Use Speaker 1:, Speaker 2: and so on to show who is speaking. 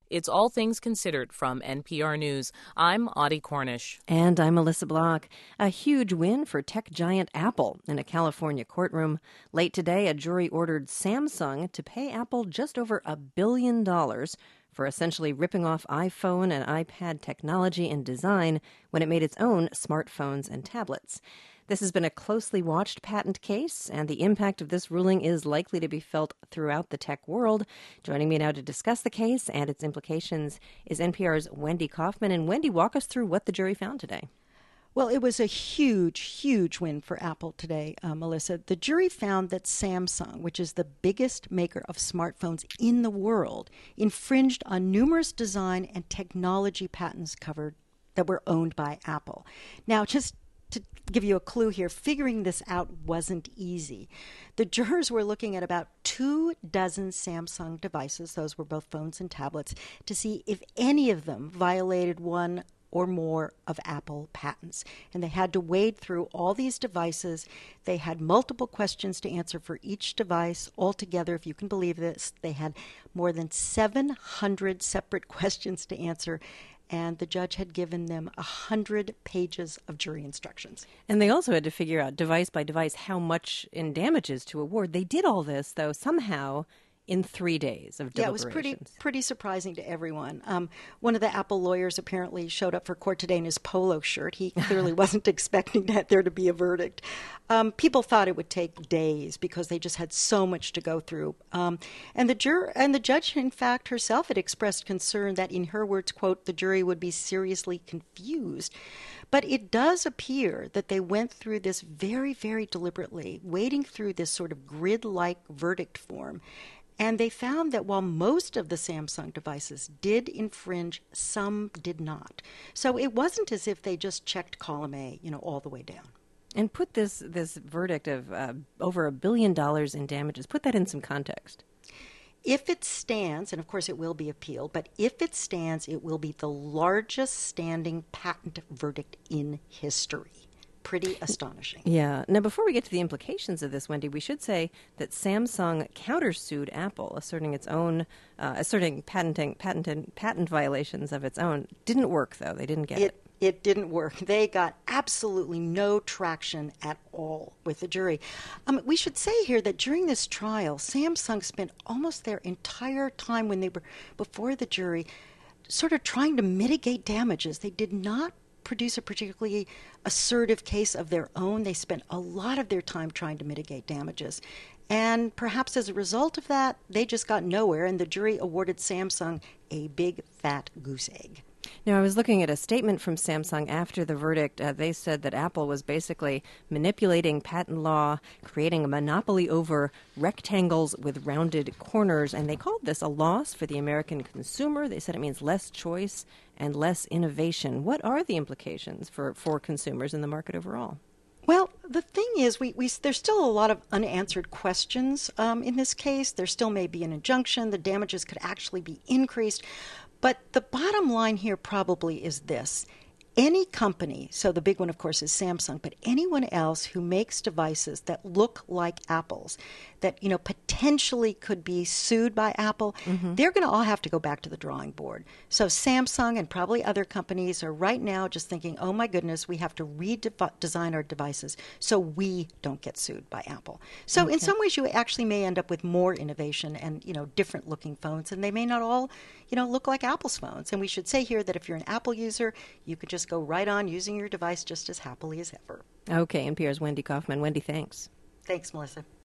Speaker 1: It's All Things Considered from NPR News. I'm Audie Cornish.
Speaker 2: And I'm Melissa Block. A huge win for tech giant Apple in a California courtroom. Late today, a jury ordered Samsung to pay Apple just over $1 billion for essentially ripping off iPhone and iPad technology and design when it made its own smartphones and tablets. This has been a closely watched patent case, and the impact of this ruling is likely to be felt throughout the tech world. Joining me now to discuss the case and its implications is NPR's Wendy Kaufman. And Wendy, walk us through what the jury found today.
Speaker 3: Well, it was a huge win for Apple today, Melissa. The jury found that Samsung, which is the biggest maker of smartphones in the world, infringed on numerous design and technology patents covered that were owned by Apple. Now, just to give you a clue here, figuring this out wasn't easy. The jurors were looking at about 24 Samsung devices, those were both phones and tablets, to see if any of them violated one or more of Apple patents. And they had to wade through all these devices. They had multiple questions to answer for each device. Altogether, if you can believe this, they had more than 700 separate questions to answer. And the judge had given them 100 pages of jury instructions.
Speaker 2: And they also had to figure out device by device how much in damages to award. They did all this, though, somehow in 3 days of deliberations.
Speaker 3: Yeah, it was pretty surprising to everyone. One of the Apple lawyers apparently showed up for court today in his polo shirt. He clearly wasn't expecting there to be a verdict. People thought it would take days because they just had so much to go through. And the judge, in fact, herself had expressed concern that, in her words, quote, the jury would be seriously confused. But it does appear that they went through this very deliberately, wading through this sort of grid-like verdict form. And they found that while most of the Samsung devices did infringe, some did not. So it wasn't as if they just checked column A, all the way down.
Speaker 2: And put this verdict of over $1 billion in damages, put that in some context.
Speaker 3: If it stands, and of course it will be appealed, but if it stands, it will be the largest standing patent verdict in history. Pretty astonishing.
Speaker 2: Yeah. Now, before we get to the implications of this, Wendy, we should say that Samsung countersued Apple, asserting its own, patent violations of its own. Didn't work, though. They didn't get it.
Speaker 3: It didn't work. They got absolutely no traction at all with the jury. We should say here that during this trial, Samsung spent almost their entire time when they were before the jury sort of trying to mitigate damages. They did not produce a particularly assertive case of their own. They spent a lot of their time trying to mitigate damages. And perhaps as a result of that, they just got nowhere, and the jury awarded Samsung a big, fat goose egg.
Speaker 2: Now, I was looking at a statement from Samsung after the verdict. They said that Apple was basically manipulating patent law, creating a monopoly over rectangles with rounded corners, and they called this a loss for the American consumer. They said it means less choice and less innovation. What are the implications for consumers in the market overall?
Speaker 3: Well, the thing is, there's still a lot of unanswered questions in this case. There still may be an injunction. The damages could actually be increased. But the bottom line here probably is this. Any company, so the big one, of course, is Samsung, but anyone else who makes devices that look like Apple's, that, potentially could be sued by Apple, they're going to all have to go back to the drawing board. So Samsung and probably other companies are right now just thinking, oh, my goodness, we have to redesign our devices so we don't get sued by Apple. So in some ways, you actually may end up with more innovation and, different looking phones, and they may not all, look like Apple's phones. And we should say here that if you're an Apple user, you could just go right on using your device just as happily as ever.
Speaker 2: Okay, NPR's Wendy Kaufman. Wendy, thanks.
Speaker 3: Thanks, Melissa.